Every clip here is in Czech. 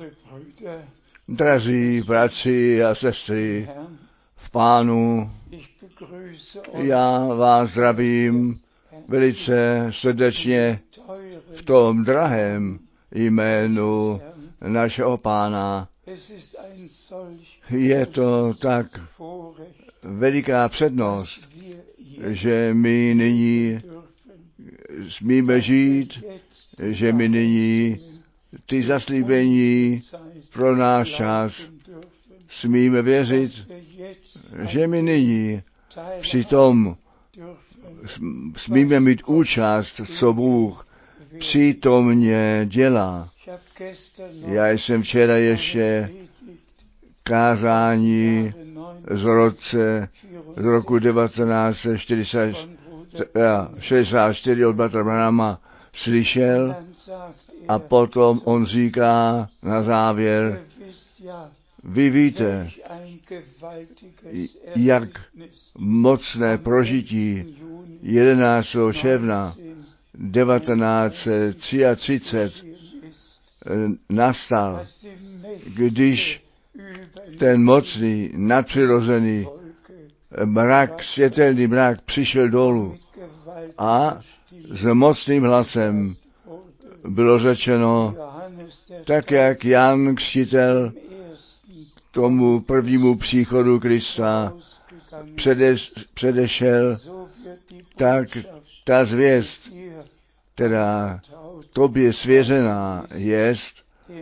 Drazí bratři a sestry v Pánu, já vás zdravím velice srdečně v tom drahém jménu našeho Pána. Je to tak veliká přednost, že my nyní smíme žít, že my nyní ty zaslíbení pro náš čas smíme věřit, že my nyní přitom smíme mít účast, co Bůh přítomně dělá. Já jsem včera ještě kázání z roku 1964 od bratra Branhama slyšel a potom on říká na závěr, vy víte, jak mocné prožití 11. června 1933 nastal, když ten mocný, nadpřirozený mrak, světelný mrak přišel dolů a s mocným hlasem bylo řečeno, tak jak Jan Křtitel tomu prvnímu příchodu Krista předešel, tak ta zvěst, která tobě svěřená jest,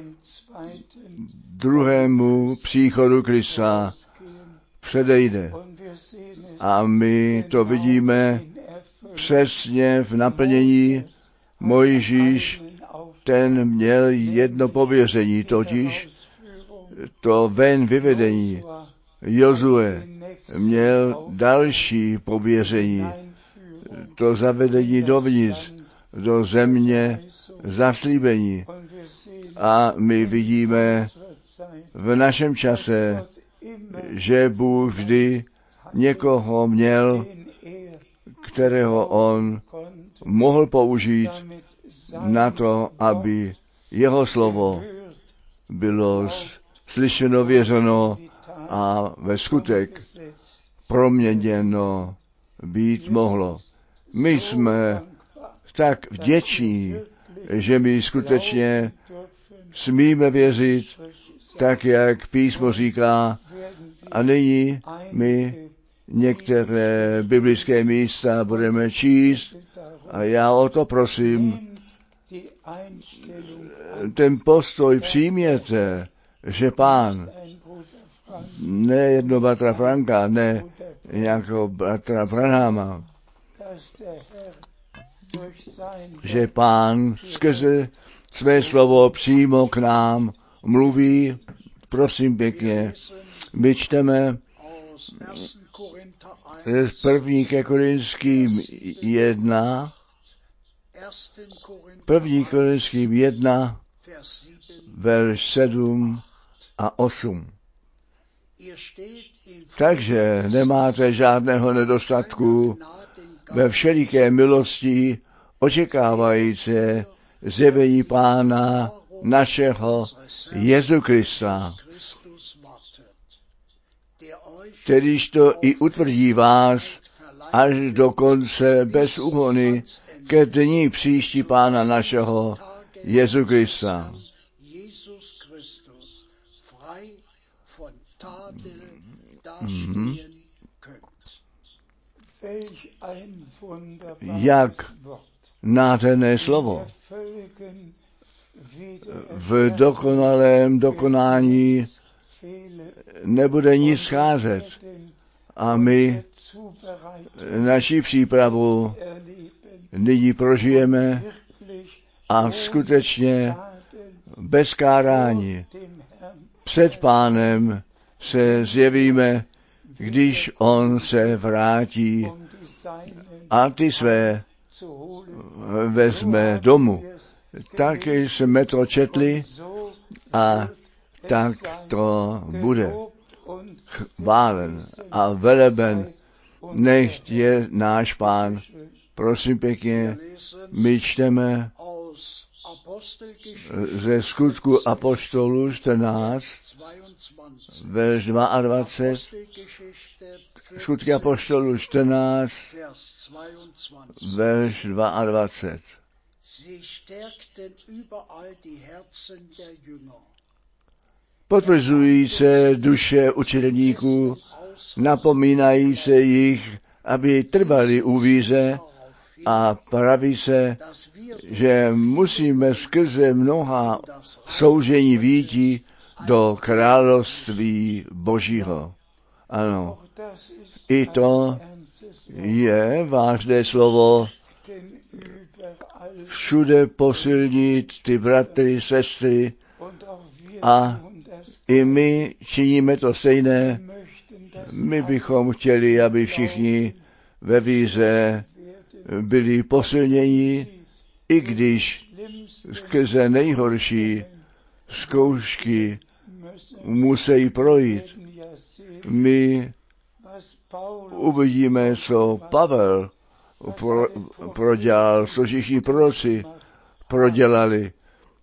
druhému příchodu Krista předejde. A my to vidíme přesně v naplnění. Mojžíš, ten měl jedno pověření, totiž to ven vyvedení. Jozue měl další pověření, to zavedení dovnitř, do země zaslíbení. A my vidíme v našem čase, že Bůh vždy někoho měl, kterého on mohl použít na to, aby jeho slovo bylo slyšeno, věřeno a ve skutek proměněno být mohlo. My jsme tak vděční, že my skutečně smíme věřit, tak jak písmo říká, a nyní my některé biblické místa budeme číst a já o to prosím, ten postoj přijměte, že Pán, ne jedno bratra Franka, ne nějakého bratra Branhama, že Pán skrze své slovo přímo k nám mluví. Prosím pěkně, my čteme z 1. ke Korinským 1, 1. Korinským 1, verš 7 a 8. Takže nemáte žádného nedostatku ve všeliké milosti, očekávající zjevení Pána našeho Jezu Krista, kterýž to i utvrdí vás až do konce bez úhony ke dní příští Pána našeho Jezu Krista. Jak nádherné slovo. V dokonalém dokonání nebude nic scházet. A my naši přípravu nyní prožijeme a skutečně bez kárání před Pánem se zjevíme, když on se vrátí a ty své vezme domů. Tak jsme to četli a tak to bude. Chválen a veleben nechť je náš Pán. Prosím pěkně, my čteme ze Skutku apoštolů 14, verš 22, Skutky apoštolů 14, verš 22. Potvrzují se duše učedníků, napomínají se jich, aby trvali u víře, a praví se, že musíme skrze mnoha soužení výjít do království Božího. Ano, i to je vážné slovo. Všude posilnit ty bratry, sestry, a i my činíme to stejné. My bychom chtěli, aby všichni ve víře byli posilněni, i když skrze nejhorší zkoušky musí projít. My uvidíme, co Pavel prodělal, co všichni proroci prodělali,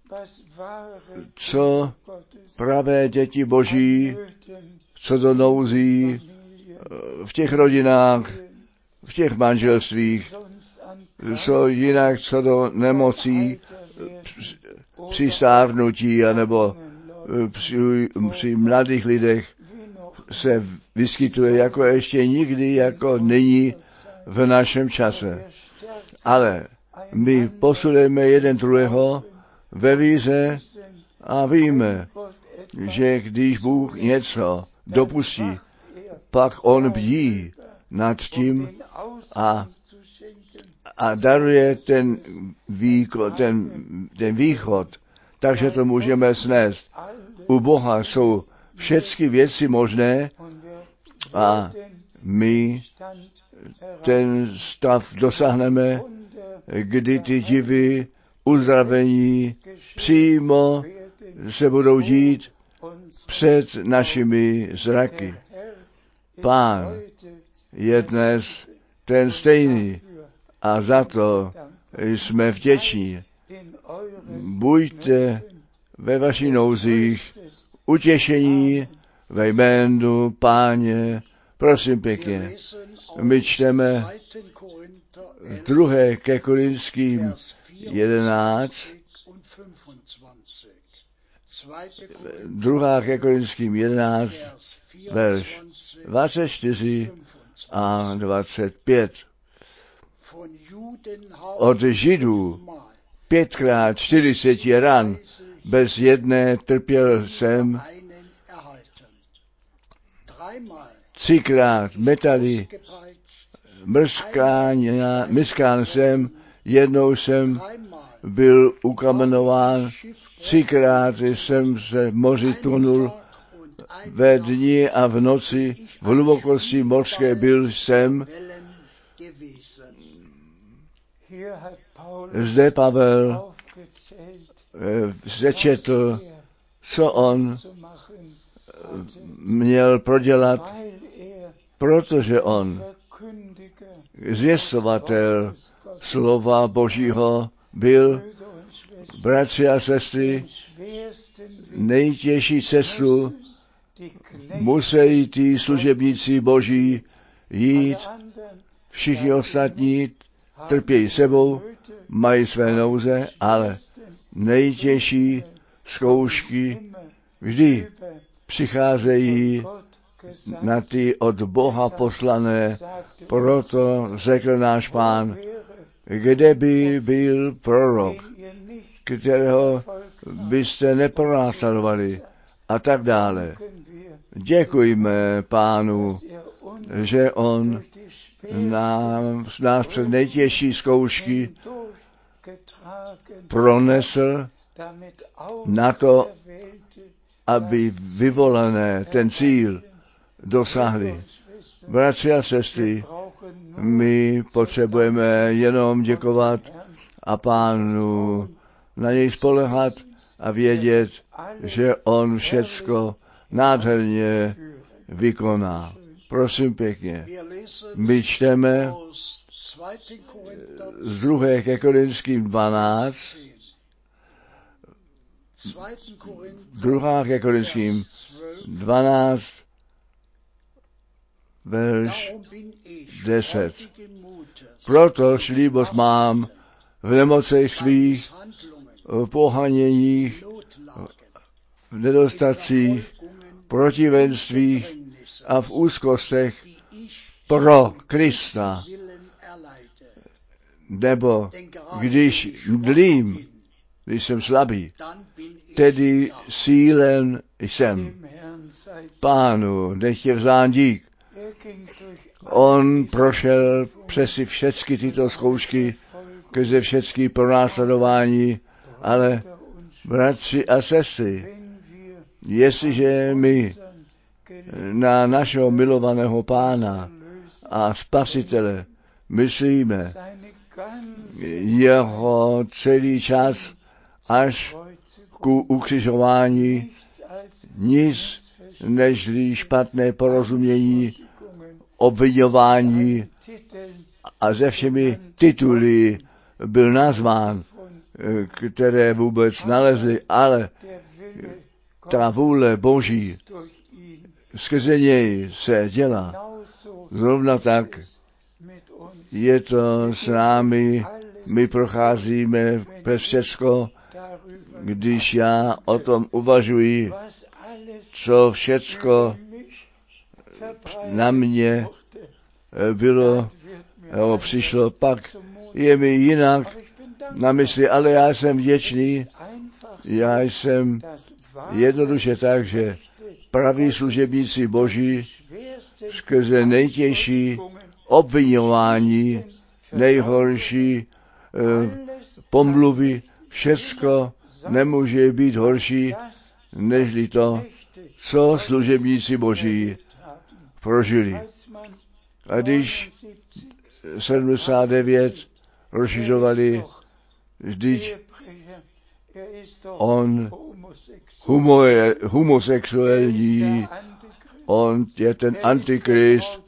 co pravé děti Boží, co do nouzí v těch rodinách, v těch manželstvích, co jinak, co do nemocí, při stárnutí, anebo při mladých lidech se vyskytuje jako ještě nikdy, jako nyní v našem čase. Ale my posilujeme jeden druhého ve víře a víme, že když Bůh něco dopustí, pak on bdí nad tím a daruje ten východ, takže to můžeme snést. U Boha jsou všechny věci možné a my ten stav dosáhneme, kdy ty divy uzdravení přímo se budou dít před našimi zraky. Pán je dnes ten stejný a za to jsme vděční. Buďte ve vašich nouzích utěšení ve jménu Páně. Prosím pěkně, my čteme 2. ke Korinským 11, 2. ke Korinským 11, verš 24 a 25. Od Židů 5krát 40 ran, bez jedné trpěl jsem, 3krát metali, mrskán jsem, jednou jsem byl ukamenován, 3krát jsem se v moři tunul, ve dni a v noci v hlubokosti mořské byl jsem. Zde Pavel sečetl, co on měl prodělat, protože on zvěstovatel slova Božího byl. Bratři a sestry, nejtěžší cestu musí ty služebníci Boží jít, všichni ostatní trpějí sebou, mají své nouze, ale nejtěžší zkoušky vždy přicházejí na ty od Boha poslané. Proto řekl náš Pán, kde by byl prorok, kterého byste nepronásledovali a tak dále. Děkujme Pánu, že on nás před nejtěžší zkoušky pronesl na to, aby vyvolané ten cíl dosáhli. Bratři a sestry, my potřebujeme jenom děkovat a Pánu na něj spoléhat a vědět, že on všecko nádherně vykoná. Prosím pěkně, my čteme z 2. ke Korinským 12, 2. ke Korinským 12, verš 10. Protož líbost mám v nemocech svých, v pohaněních, v nedostatcích, protivenstvích a v úzkostech pro Krista. Nebo když mdlím, když jsem slabý, tedy sílen jsem. Pánu, nech je vzdán dík. On prošel přes všechny tyto zkoušky, skrze všechny pronásledování, ale bratři a sestry, jestliže my na našeho milovaného Pána a Spasitele myslíme, jeho celý čas až ku ukřižování nic nežli špatné porozumění, obviňování a se všemi tituly byl nazván, které vůbec nalezli, ale ta vůle Boží skrze něj se dělá. Zrovna tak je to s námi, my procházíme přes všecko, když já o tom uvažuji, co všecko na mě bylo, přišlo, pak je mi jinak na mysli, ale já jsem vděčný, já jsem jednoduše tak, že praví služebníci Boží skrze nejtěžší obviňování, nejhorší pomluvy, všecko nemůže být horší, nežli to, co služebníci Boží prožili. A když 79 rozšiřovali, vždyť on homosexuální, on je ten antikrist,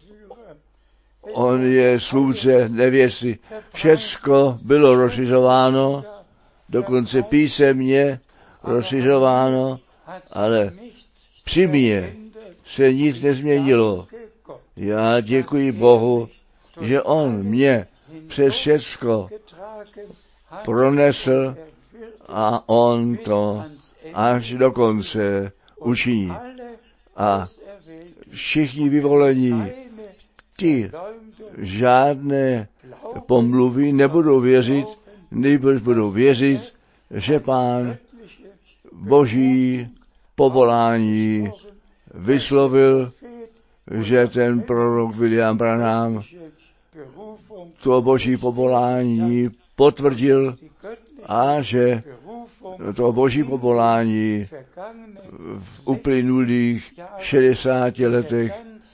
on je slůvce nevěsty. Všecko bylo rozšiřováno, dokonce písemně rozšiřováno, ale při mně se nic nezměnilo. Já děkuji Bohu, že on mě přes všecko pronesl a on to až do konce učiní. A všichni vyvolení, ti žádné pomluvy nebudou věřit, nejbrž budou věřit, že Pán Boží povolání vyslovil, že ten prorok William Branham to Boží povolání potvrdil a že to Boží povolání v uplynulých 60 letech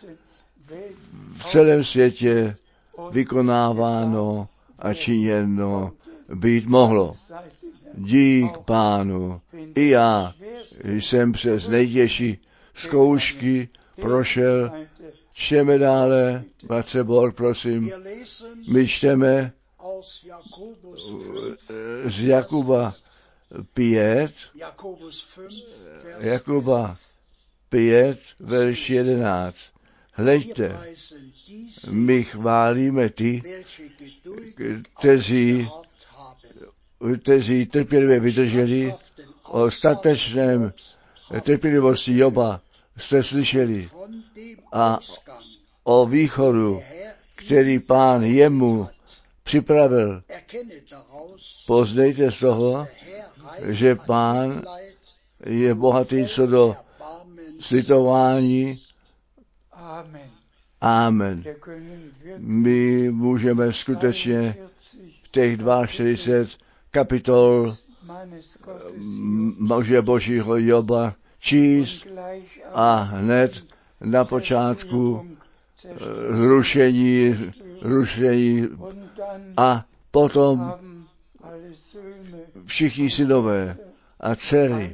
v celém světě vykonáváno a činěno být mohlo. Dík Pánu. I já jsem přes nejtěžší zkoušky prošel. Čteme dále, bratře Borg, prosím. My čteme z Jakuba 5, verš 11. Hleďte, my chválíme ty, kteří trpělivě vydrželi, o statečném trpělivosti Joba jste slyšeli a o východu, který Pán jemu připravil. Poznejte z toho, že Pán je bohatý co do slitování. Amen. My můžeme skutečně v těch 42 kapitol Božího Božího Joba číst a hned na počátku rušení a potom všichni synové a dcery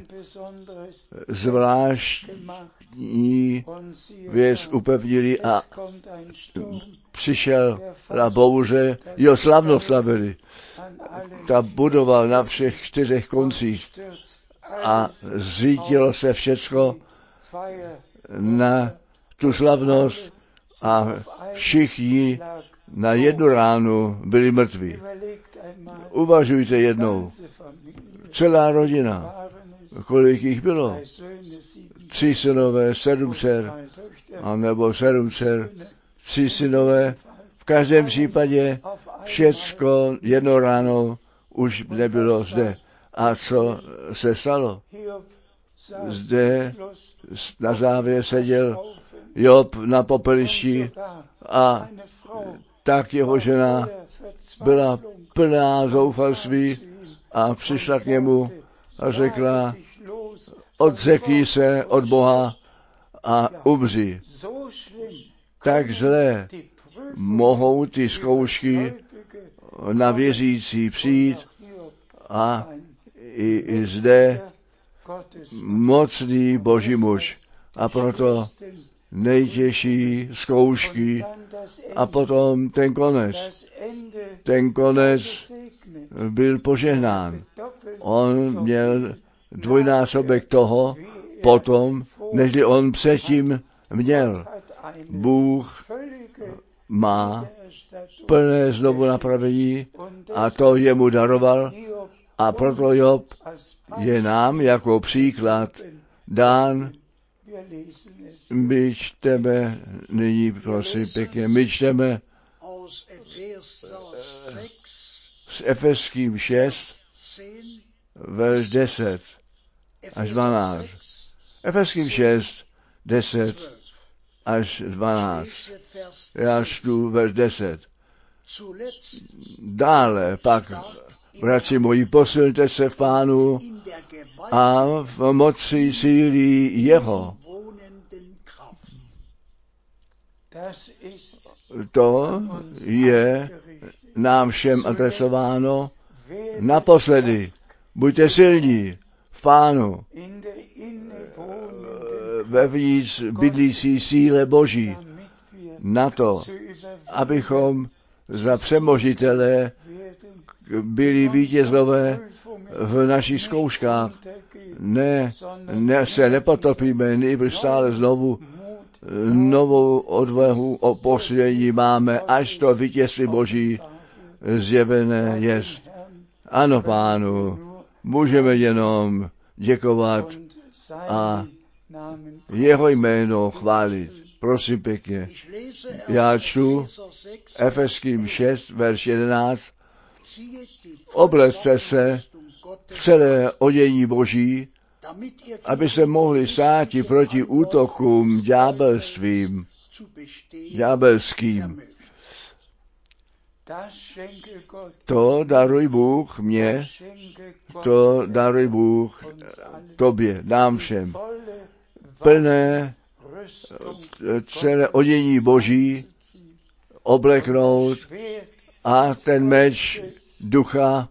zvláštní věc upevnili a přišel na bouře, jo, slavnost slavili. Ta budova na všech 4 koncích a zřítilo se všecko na tu slavnost a všichni na jednu ránu byli mrtví. Uvažujte jednou, celá rodina, kolik jich bylo? 3 synové, 7 dcer, anebo 7 dcer, 3 synové. V každém případě všecko jednou ránou už nebylo zde. A co se stalo? Zde na závěr seděl Job na popelišti a tak jeho žena byla plná zoufalství a přišla k němu a řekla, odřekni se od Boha a umři. Tak zlé mohou ty zkoušky na věřící přijít a i zde mocný Boží muž. A proto nejtěžší zkoušky a potom ten konec. Ten konec byl požehnán. On měl dvojnásobek toho potom, nežli on předtím měl. Bůh má plné znovu napravení a to jemu daroval a proto Job je nám jako příklad dán. My čteme nyní, prosím pěkně, my čteme s Efeským 6, verš 10 až 12. Efeským 6, 10 až 12. Já čtu verš 10. Dále pak, bratři moji, posilňte se v Pánu a v moci síly jeho. To je nám všem adresováno naposledy. Buďte silní v Pánu, vevnitř bydlící síle Boží, na to, abychom za přemožitele byli vítězové v našich zkouškách. Ne se nepotopíme, nýbrž stále znovu novou odvahu o posílení máme, až to vítězství Boží zjevené jest. Ano, Pánu, můžeme jenom děkovat a jeho jméno chválit. Prosím pěkně. Já čtu Efeským 6, verš 11. Oblecte se v celé odění Boží, aby se mohli státi proti útokům ďábelským. To daruj Bůh mně, to daruj Bůh tobě, nám všem. Plné celé odění Boží obleknout a ten meč ducha,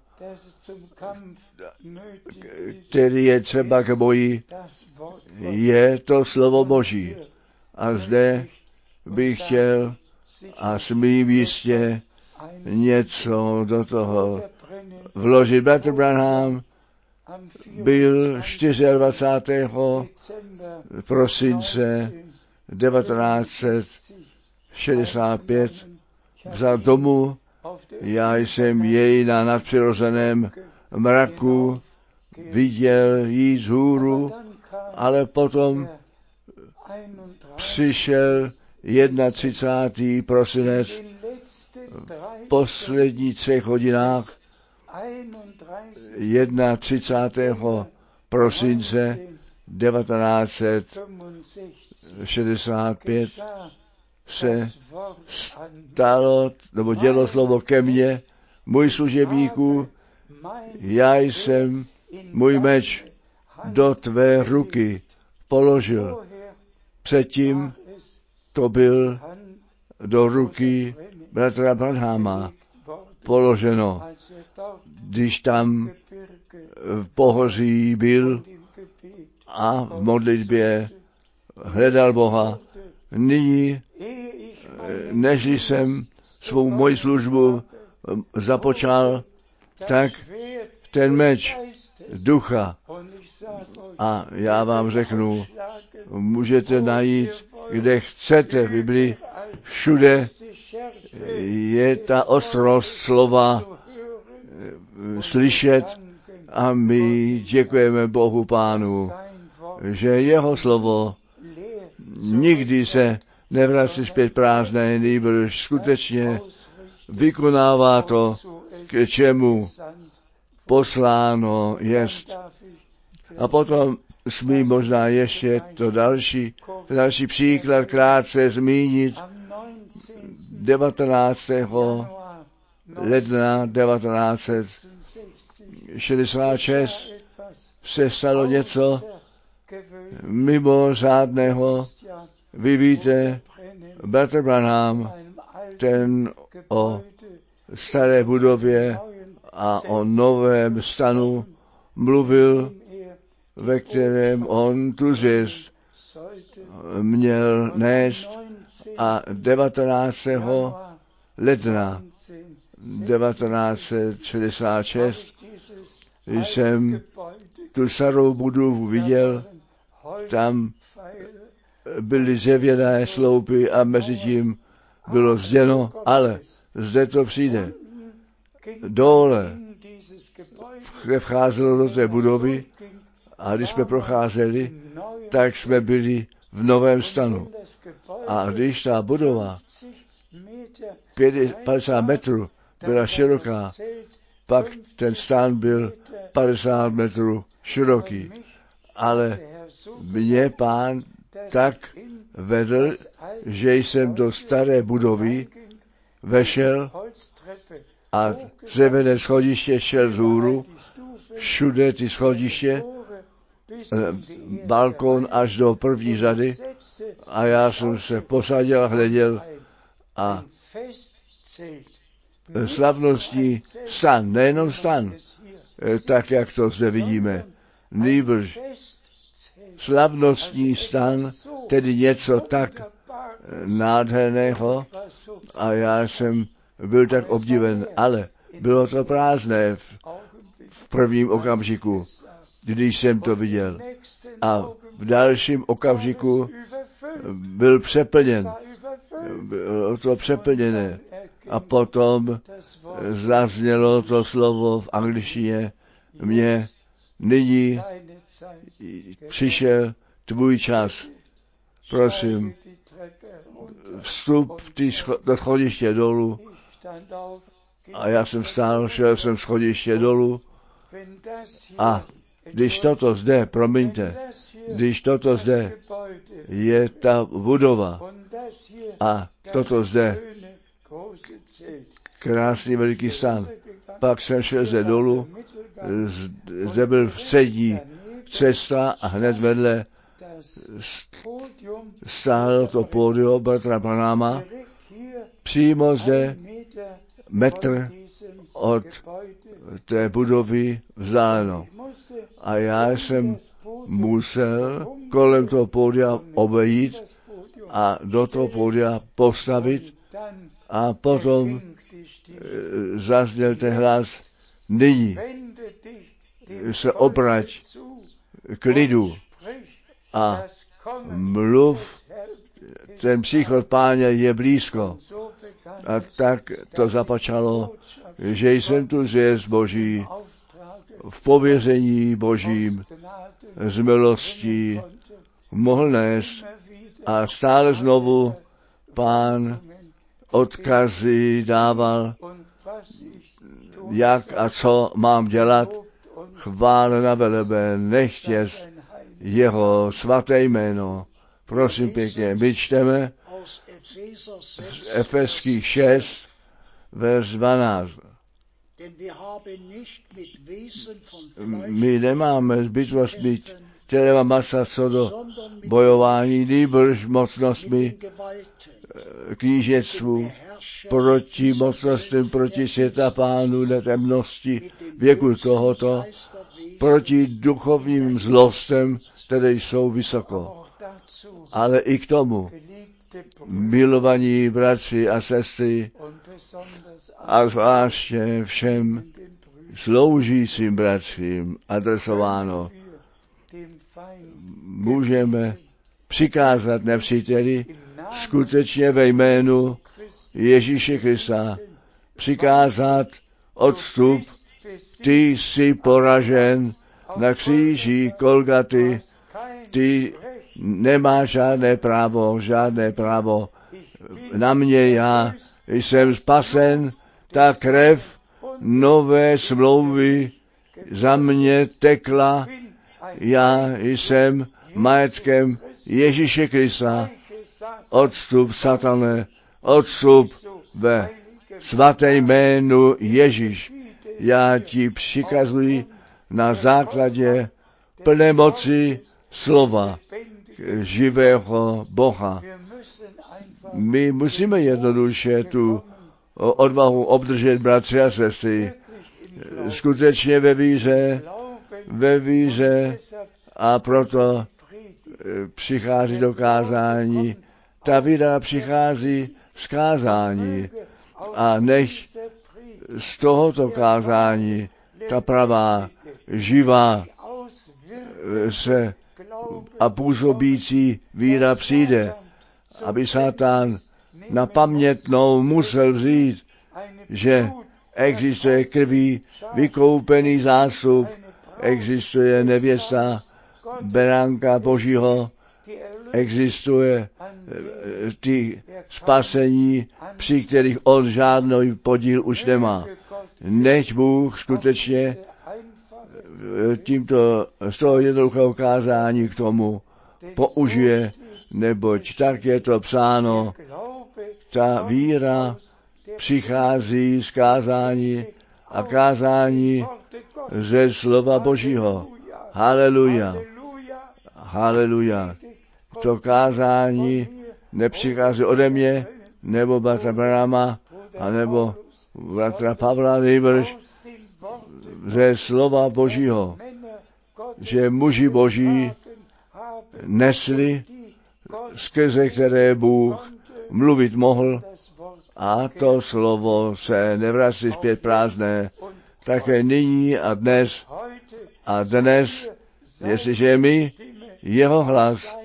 který je třeba k boji, je to slovo Boží. A zde bych chtěl a smím jistě něco do toho vložit. Bratr Branham byl 24. prosince 1965 vzal domů. Já jsem jej na nadpřirozeném mraku viděl jít vzhůru, ale potom přišel 31. prosinec v posledních 3 hodinách 31. prosince 1965 se stalo, nebo dělo slovo ke mně, můj služebníku, já jsem můj meč do tvé ruky položil. Předtím to byl do ruky bratra Branhama položeno, když tam v pohoří byl a v modlitbě hledal Boha. Nyní, nežli jsem svou moji službu započal, tak ten meč ducha A já vám řeknu, můžete najít, kde chcete v Biblii, všude je ta ostrost slova slyšet a my děkujeme Bohu Pánu, že jeho slovo nikdy se nevrací zpět prázdné, nýbrž skutečně vykonává to, k čemu posláno jest. A potom smí možná ještě to další příklad krátce zmínit. 19. ledna 1966 se stalo něco mimořádného. Vy víte, Bratr Branham, ten o staré budově a o novém stanu mluvil, ve kterém on tu zvěst měl nést, a 19. ledna 1966 jsem tu starou budovu viděl, tam byly dřevěné sloupy a mezi tím bylo zděno, ale zde to přijde. Dole vcházelo do té budovy a když jsme procházeli, tak jsme byli v novém stanu. A když ta budova 50 metrů byla široká, pak ten stan byl 50 metrů široký. Ale mě Pán tak vedl, že jsem do staré budovy vešel a dřevěné schodiště šel vzhůru, všude ty schodiště, balkon až do první řady, a já jsem se posadil a hleděl a slavnostní stan, nejenom stan, tak jak to zde vidíme, nýbrž slavnostní stan, tedy něco tak nádherného, a já jsem byl tak obdiven, ale bylo to prázdné v prvním okamžiku, když jsem to viděl. A v dalším okamžiku byl přeplněn. Bylo to přeplněné. A potom zaznělo to slovo v angličtině: nyní přišel tvůj čas. Prosím, vstup do schodiště dolů. A já jsem stál, šel jsem schodiště dolů. A když toto zde, když toto zde je ta budova a toto zde krásný veliký stan, pak jsem šel zde dolů, zde byl střední cesta a hned vedle stálo to pódium Bratra Branhama, přímo zde metr od té budovy vzdáleno. A já jsem musel kolem toho pódia obejít a do toho pódia postavit, a potom zazněl ten hlas: nyní se obrať k lidu a mluv, ten příchod Páně je blízko. A tak to započalo, že jsem tu zvěst Boží v pověření Božím z milostí mohl nést, a stále znovu Pán odkazy dával, jak a co mám dělat. Chválena veleben, nechtěz jeho svaté jméno. Prosím pěkně, my čteme z Efeských 6, verš 12. My nemáme s bytostmi těla masa co do bojování, nýbrž mocnostmi knížectvu, proti mocnostem, proti světa pánu netemnosti věku tohoto, proti duchovním zlostem, které jsou vysoko. Ale i k tomu, milovaní bratři a sestry, a zvláště všem sloužícím bratřím adresováno, můžeme přikázat nepříteli skutečně ve jménu Ježíše Krista přikázat odstup. Ty jsi poražen na kříži Golgaty, ty nemáš žádné právo na mě, já jsem spasen, ta krev nové smlouvy za mě tekla, já jsem majetkem Ježíše Krista. Odstup, satane, odstup ve svaté jménu Ježíš. Já ti přikazuji na základě plné moci slova živého Boha. My musíme jednoduše tu odvahu obdržet, bratři a sestry, skutečně ve víře a proto přichází do kázání. Ta víra přichází z kázání a nech z tohoto kázání ta pravá, živá se a působící víra přijde, aby Satan na pamětnou musel vzít, že existuje krví vykoupený zástup, existuje nevěsta, beránka Božího, existuje ty spasení, při kterých on žádný podíl už nemá. Nech Bůh skutečně z toho jednoduchého kázání k tomu použije, neboť tak je to psáno, ta víra přichází z kázání a kázání ze slova Božího. Haleluja. Haleluja. To kázání nepřichází ode mě, nebo bratra Branhama, anebo bratra Pavla, nejbrž ze slova Božího, že muži Boží nesli, skrze které Bůh mluvit mohl, a to slovo se nevrací zpět prázdné, také nyní a dnes, jestliže my jeho hlas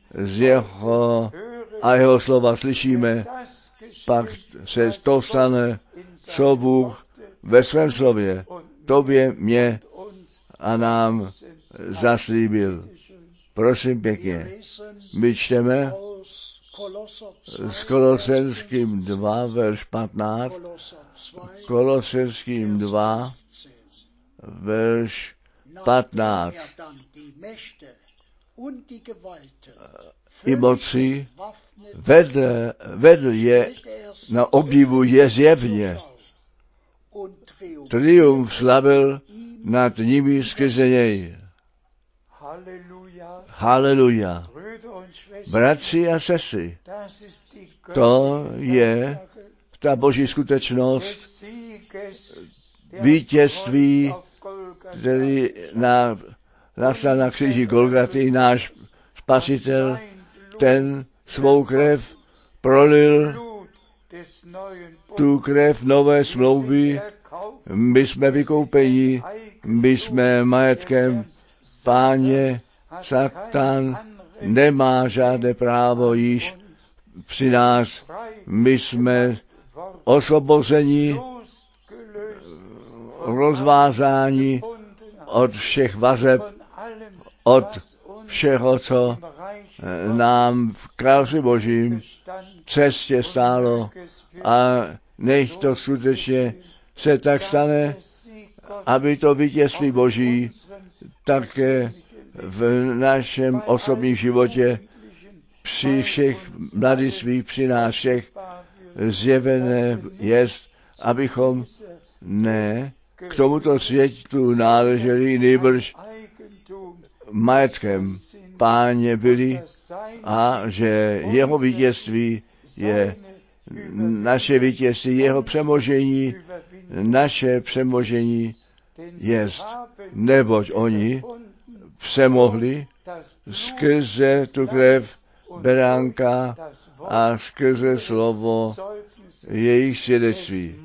a jeho slova slyšíme, pak se to stane, co Bůh ve svém slově tobě, mě a nám zaslíbil. Prosím pěkně, my čteme s Kolosenským 2, verš 15, Kolosenským 2, verš 15. I moci vedl je na obdivu je zjevně. Triumf slavil nad nimi skrze něj. Haleluja. Bratři a sestry, to je ta Boží skutečnost vítězství, který nastal na kříži Golgaty, náš Spasitel, ten svou krev prolil, tu krev nové smlouvy, my jsme vykoupeni, my jsme majetkem Páně, Satan nemá žádné právo již při nás, my jsme osvobozeni, rozvázáni od všech vazeb, od všeho, co nám v království Božím cestě stálo, a nech to skutečně se tak stane, aby to vítězství Boží také v našem osobním životě při všech mladistvích, při nás všech zjevené jest, abychom ne k tomuto světu náleželi, nýbrž majetkem Páně byli, a že jeho vítězství je naše vítězství, jeho přemožení, naše přemožení jest, neboť oni přemohli skrze tu krev beránka a skrze slovo jejich svědectví.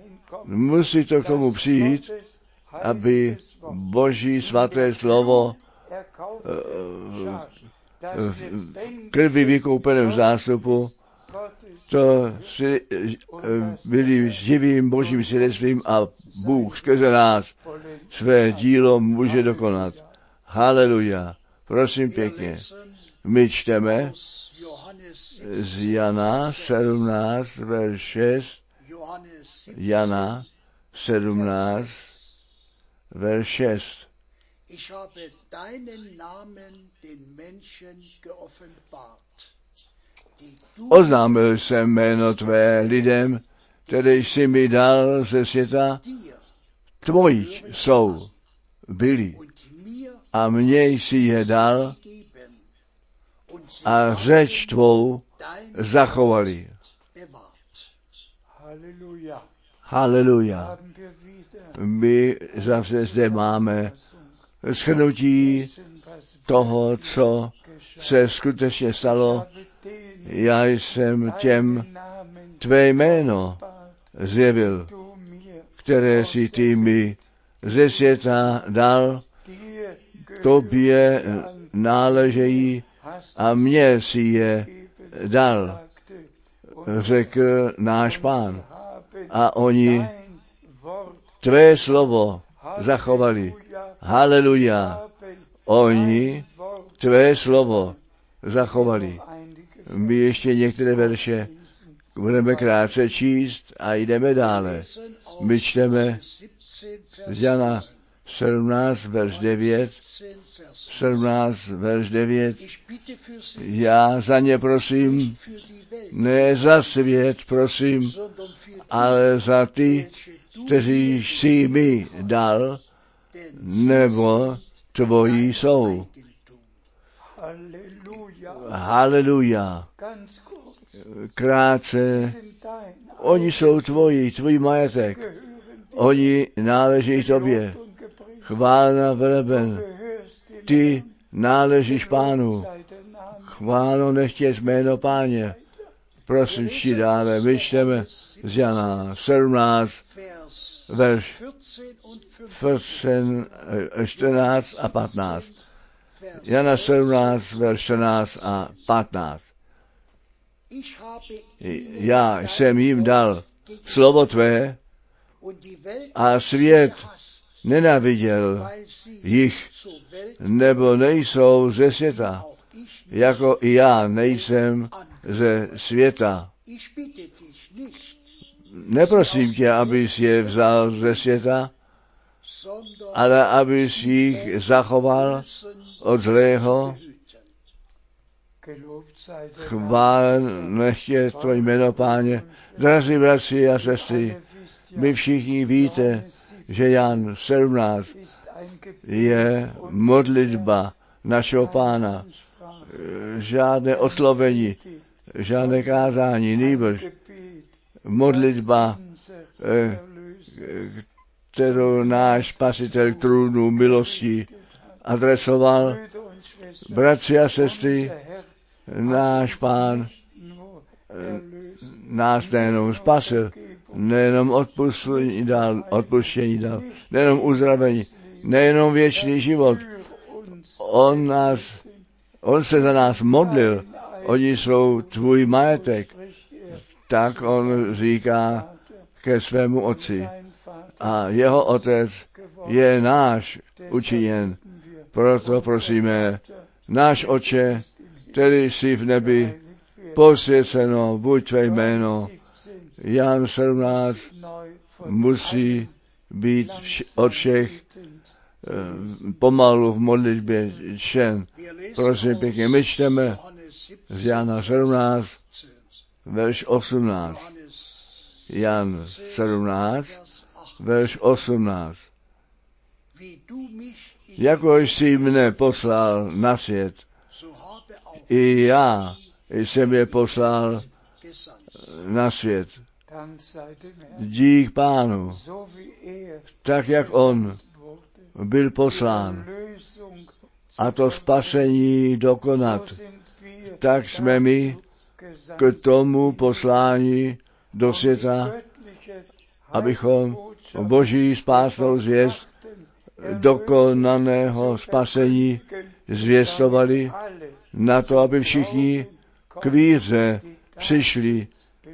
Musí to k tomu přijít, aby Boží svaté slovo v krvi vykoupeném zástupu, to si byli živým božím svědectvím a Bůh skrze nás své dílo může dokonat. Haleluja. Prosím pěkně. My čteme z Jana 17, verš 6. Jana 17, verš 6. Oznámil jsem jméno tvé lidem, které jsi mi dal ze světa, tvoji jsou, byli, a mně jsi je dal a řeč tvou zachovali. Haleluja. My zase zde máme shrnutí toho, co se skutečně stalo. Já jsem těm tvé jméno zjevil, které si ty mi ze světa dal, tobě náležejí a mně si je dal, řekl náš Pán. A oni tvé slovo zachovali. Haleluja. Oni tvé slovo zachovali. My ještě některé verše budeme krátce číst a jdeme dále. My čteme z Jana 17, verš 9. 17, verš 9. Já za ně prosím, ne za svět prosím, ale za ty, kteří jsi mi dal, nebo tvoji jsou. Haleluja. Krátce, oni jsou tvoji, tvůj majetek. Oni náleží tobě. Chválna veleben. Ty náležíš Pánu. Chválno nechtěj jméno Páně. Prosím, čti dále. My čteme z Jana 17, verš 14 a 15. Jana 17, verš 14 a 15. Já jsem jim dal slovo tvé a svět nenáviděl jich, nebo nejsou ze světa, jako i já nejsem ze světa. Neprosím tě, abys je vzal ze světa, ale abys jich zachoval od zlého. Chvál nechtě tvoje jméno, Páně. Drazí bratři a sestry, my všichni víte, že Jan 17 je modlitba našeho Pána. Žádné oslovení, žádné kázání, nýbrž modlitba, kterou náš Spasitel k trůnu milosti adresoval. Bratři a sestry, náš Pán nás nejenom spasil, nejenom odpuštění dal, nejenom uzdravení, nejenom věčný život. On se za nás modlil, oni jsou tvůj majetek. Tak on říká ke svému otci. A jeho otec je náš učiněn. Proto prosíme, náš Otče, který jsi v nebi, posvěceno buď tvé jméno. Jan 17 musí být od všech pomalu v modlitbě čten. Prosím pěkně, my čteme z Jana 17, verš 18. Jan 17, verš 18. Jako jsi mne poslal na svět, i já jsem je poslal na svět. Dík Pánu, tak jak on byl poslán, a to spasení dokonat, tak jsme my k tomu poslání do světa, abychom Boží spásnou zvěst dokonaného spasení zvěstovali, na to, aby všichni k víře přišli,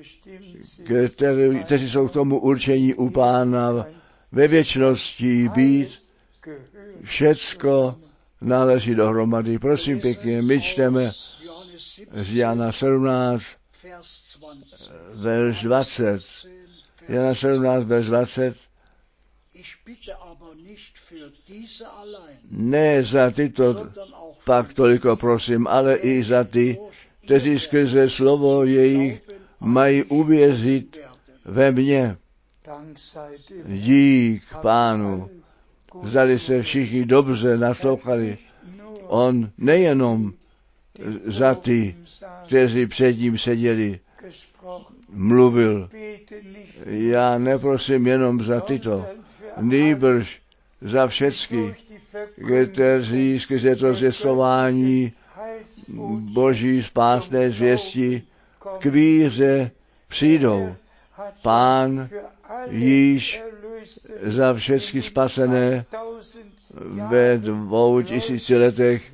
kteří jsou k tomu určení u Pána ve věčnosti být. Všecko náleží dohromady. Prosím pěkně, my čteme z Jana 17, verš 20. Jana 17, verš 20. Ne za tyto pak toliko prosím, ale i za ty, kteří skrze slovo jejich mají uvěřit ve mně. Dík Pánu. Zdali se všichni dobře naslouchali. On nejenom za ty, kteří před ním seděli, mluvil. Já neprosím jenom za tyto, nýbrž za všecky, kteří skrze to zvěstování Boží spásné zvěsti k víře přijdou. Pán již za všechny spasené ve 2000 letech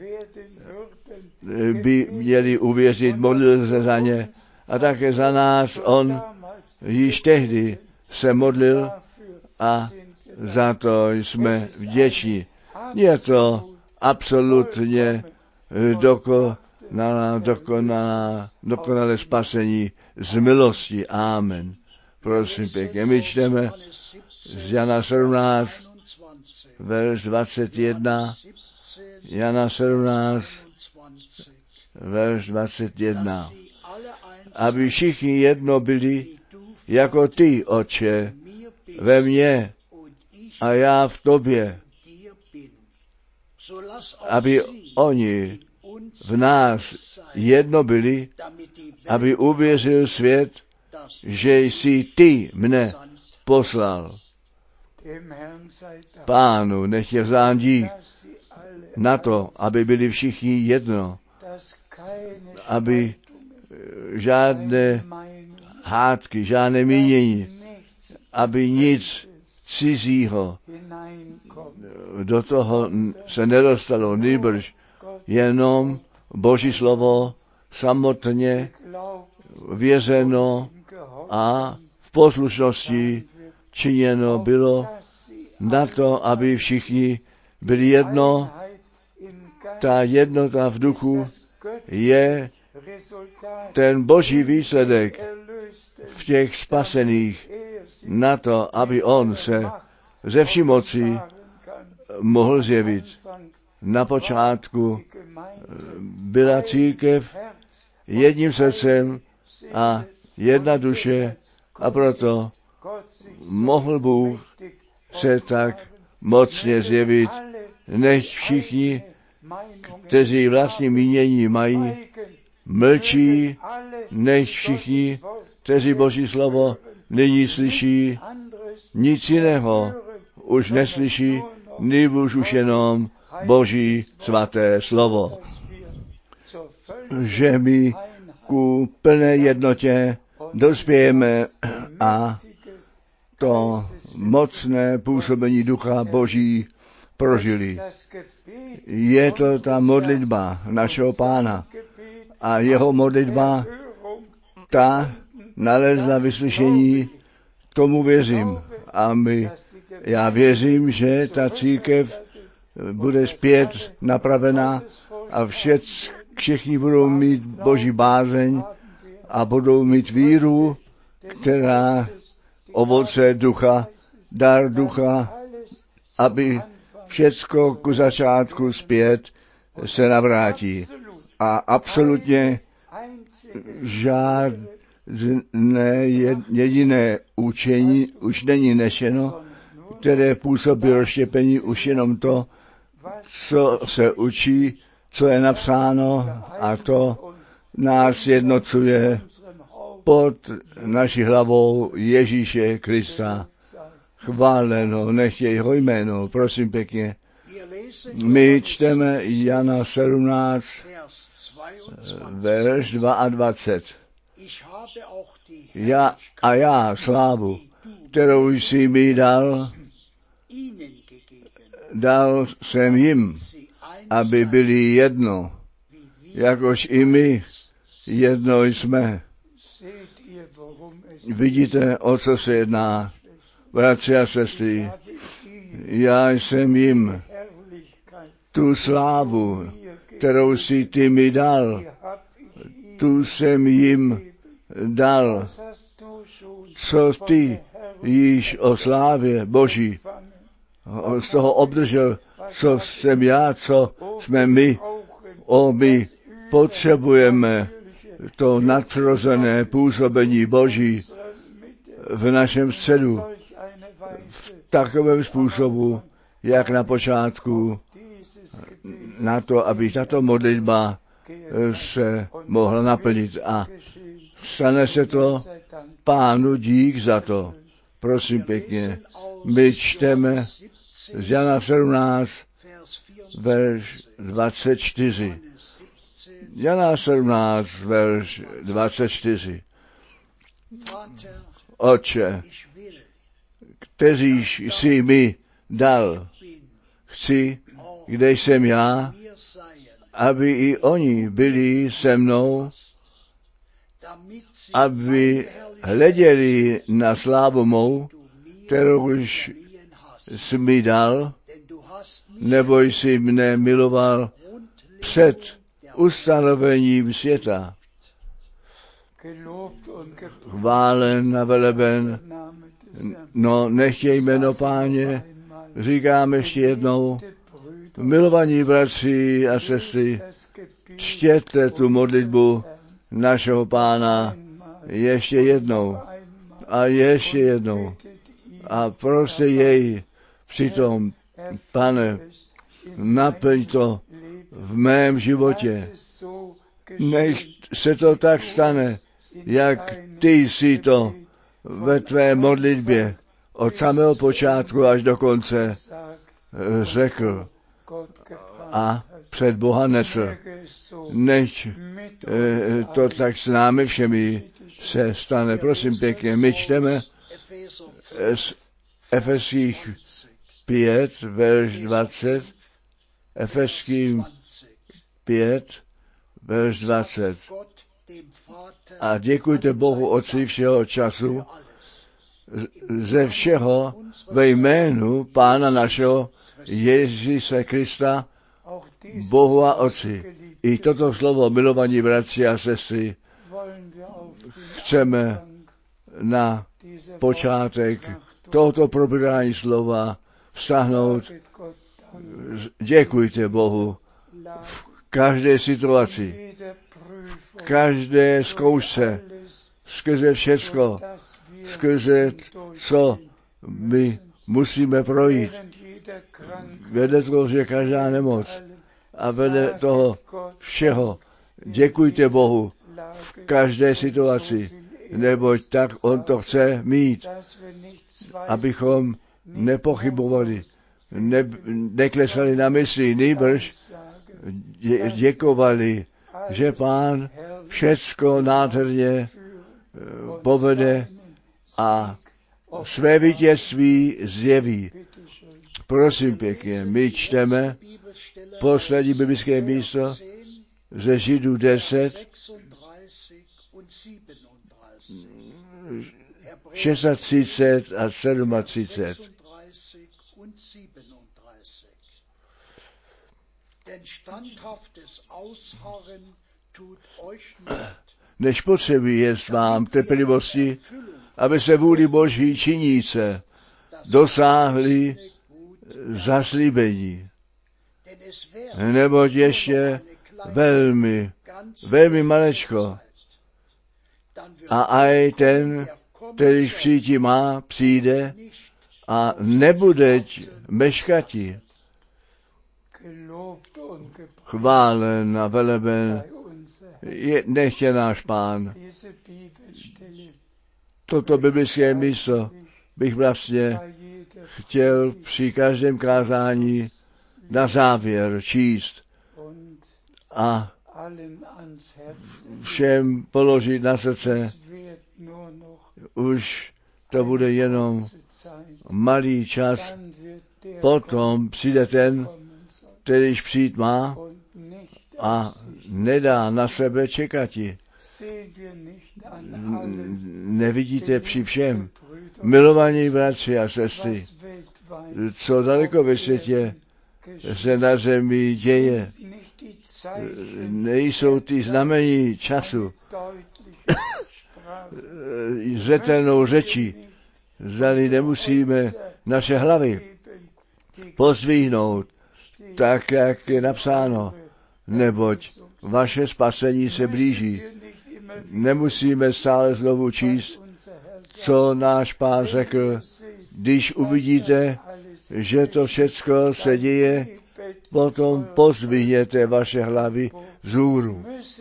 by měli uvěřit, modlil se za ně a také za nás on již tehdy se modlil a za to jsme vděční. Je to absolutně dokonalé spasení z milosti. Amen. Prosím pěkně, my čteme z Jana 17, verš 21, Jana 17, verš 21. Aby všichni jedno byli, jako ty, Otče, ve mně a já v tobě. Aby oni v nás jedno byli, aby uvěřil svět, že jsi ty mne poslal. Pánu nech je vzdán dík na to, aby byli všichni jedno, aby žádné hádky, žádné mínění, aby nic cizího do toho se nedostalo, nýbrž jenom Boží slovo samotně věřeno a v poslušnosti činěno bylo na to, aby všichni byli jedno. Ta jednota v duchu je ten Boží výsledek v těch spasených na to, aby on se ze vší moci mohl zjevit. Na počátku byla církev jedním srdcem a jedna duše a proto mohl Bůh se tak mocně zjevit, než všichni, kteří vlastní mínění mají, mlčí, než všichni, kteří Boží slovo nyní slyší, nic jiného už neslyší, nýbrž už jenom Boží svaté slovo. Že my ku plné jednotě dospějeme a to mocné působení Ducha Boží prožili. Je to ta modlitba našeho Pána a jeho modlitba, ta nalezla vyslyšení, tomu věřím. A já věřím, že ta církev bude zpět napravená a všichni budou mít Boží bázeň a budou mít víru, která ovoce ducha, dar ducha, aby všecko ku začátku zpět se navrátí. A absolutně žádné jediné učení už není nešeno, které působí rozštěpení, už jenom to, co se učí, co je napsáno, a to nás jednocuje pod naší hlavou Ježíše Krista. Chváleno, nech je jeho jméno, prosím pěkně. My čteme Jana 17, verš 22. Já slávu, kterou jsi mi dal, dal jsem jim, aby byli jedno, jakož i my jedno jsme. Vidíte, o co se jedná, bratři a sestry. Já jsem jim tu slávu, kterou si ty mi dal, tu jsem jim dal. Co ty již o slávě Boží z toho obdržel, co jsem já, co jsme my. My potřebujeme to nadpřirozené působení Boží v našem středu v takovém způsobu, jak na počátku, na to, aby tato modlitba se mohla naplnit. A stane se to, Pánu dík za to. Prosím pěkně, my čteme z Jana 17, verš 24. Jana 17, verš 24. Otče, kteříž jsi mi dal, chci, kde jsem já, aby i oni byli se mnou, aby hleděli na slávu mou, kterou už jsi mi dal, nebo jsi mne miloval před ustanovením světa. Chválen a veleben, no nechtěj jméno Páně, říkám ještě jednou, milovaní bratři a sestry, čtěte tu modlitbu našeho Pána ještě jednou a ještě jednou a prostě jej přitom, Pane, naplň to v mém životě. Nech se to tak stane, jak ty jsi to ve tvé modlitbě od samého počátku až do konce řekl a před Boha nesl. Nech to tak s námi všemi se stane. Prosím pěkně, my čteme z Efeských 5, verš 20, Efeským 5, verš 20. A děkujte Bohu Otci všeho času, ze všeho ve jménu Pána našeho Ježíše Krista, Bohu a Otci. I toto slovo, milovaní bratři a sestry, chceme na počátek tohoto probírání slova vztáhnout. Děkujte Bohu v každé situaci, v každé zkoušce, skrze všecko, skrze co my musíme projít. Vede to, že každá nemoc a vede toho všeho. Děkujte Bohu v každé situaci, neboť tak on to chce mít, abychom nepochybovali, neklesali na mysli, nýbrž děkovali, že Pán všecko nádherně povede a své vítězství zjeví. Prosím pěkně, my čteme poslední biblické místo ze Židů 10, 36 a 37. Než potřebí jest vám trpělivosti, aby se vůli Boží činíce dosáhli zaslíbení. Neboť ještě velmi malečko. A aj ten, který přijít má, přijde a nebudeť meškati. Chválen a veleben nech je náš Pán. Toto biblické místo bych vlastně chtěl při každém kázání na závěr číst a všem položit na srdce. Už to bude jenom malý čas, potom přijde ten, kterýž přijít má a nedá na sebe čekati. Nevidíte při všem, milovaní bratři a sestry, co daleko ve světě se na zemi děje. Nejsou ty znamení času zřetelnou řečí. Zdali nemusíme naše hlavy pozdvihnout, tak jak je napsáno, neboť vaše spasení se blíží. Nemusíme stále znovu číst, co náš Pán řekl. Když uvidíte, že to všecko se děje, potom pozdvihněte vaše hlavy vzhůru.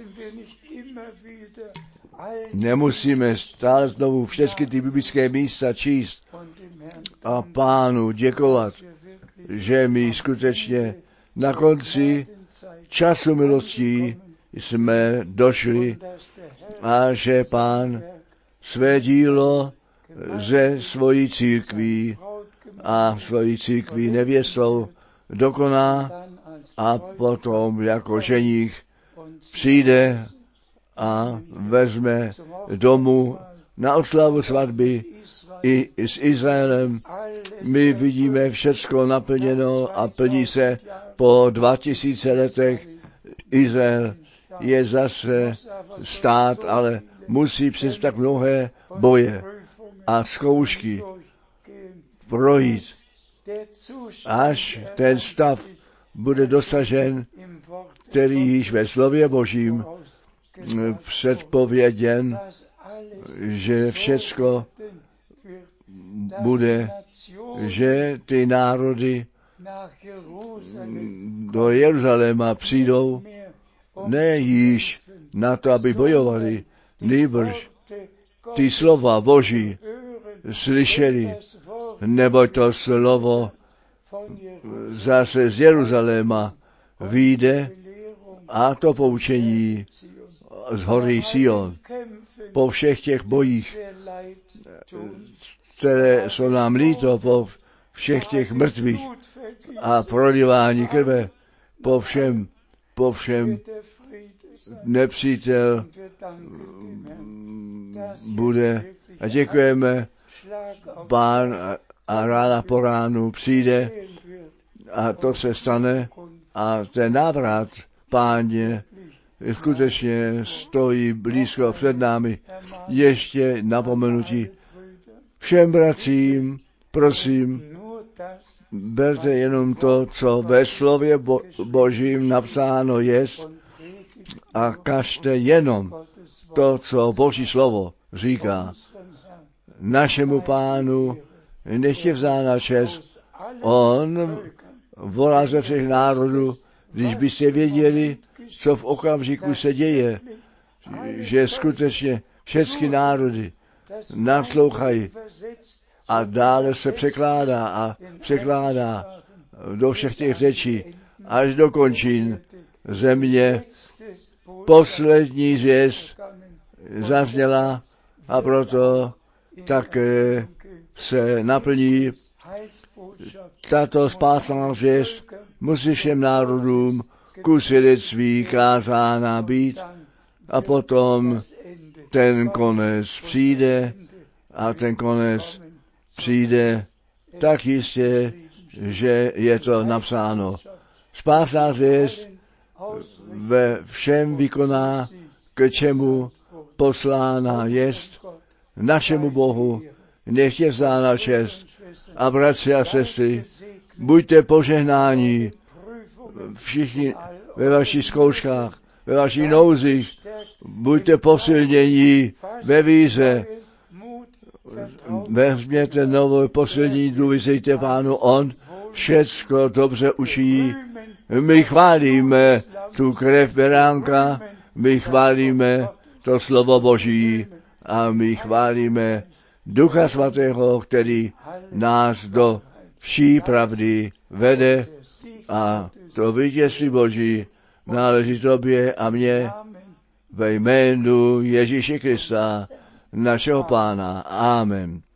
Nemusíme stále znovu všechny ty biblické místa číst a Pánu děkovat, že my skutečně na konci času milostí jsme došli a že Pán své dílo ze svojí církví a svojí církví nevěstou dokoná a potom jako ženích přijde a vezme domů na oslavu svatby i s Izraelem. My vidíme všecko naplněno a plní se po 2000 letech. Izrael je zase stát, ale musí přes tak mnohé boje a zkoušky projít, až ten stav bude dosažen, který již ve slově Božím předpověděn, že všecko bude, že ty národy do Jeruzaléma přijdou ne již na to, aby bojovali, nýbrž ty slova Boží slyšeli, neboť to slovo zase z Jeruzaléma vyjde a to poučení z hory Sion. Po všech těch bojích, které jsou nám líto, po všech těch mrtvých a prolívání krve, po všem nepřítel bude a děkujeme, Pán a rána po ránu přijde a to se stane a ten návrat Páně skutečně stojí blízko před námi. Ještě napomenutí všem bratřím, prosím, berte jenom to, co ve slově Božím napsáno jest a kažte jenom to, co Boží slovo říká. Našemu Pánu nech je vzána čest. On volá ze všech národů, když byste věděli, co v okamžiku se děje, že skutečně všechny národy naslouchají a dále se překládá do všech těch řečí až do končin země. Poslední zvěst zazněla a proto také se naplní tato spásná zvěst, musí všem národům ku svědectví kázána být a potom ten konec přijde a ten konec přijde tak jistě, že je to napsáno. Spásná zvěst ve všem vykoná, k čemu poslána jest, našemu Bohu, nech je vzána čest. A bratři a sestry, buďte požehnáni všichni ve vašich zkouškách, ve vašich nouzích, buďte posilnění ve víře, vezměte nové posilnění, důvěřujte Pánu, on všecko dobře učí. My chválíme tu krev beránka, my chválíme to slovo Boží a my chválíme Ducha Svatého, který nás do vší pravdy vede a to vítězství Boží náleží tobě a mně ve jménu Ježíše Krista, našeho Pána. Amen.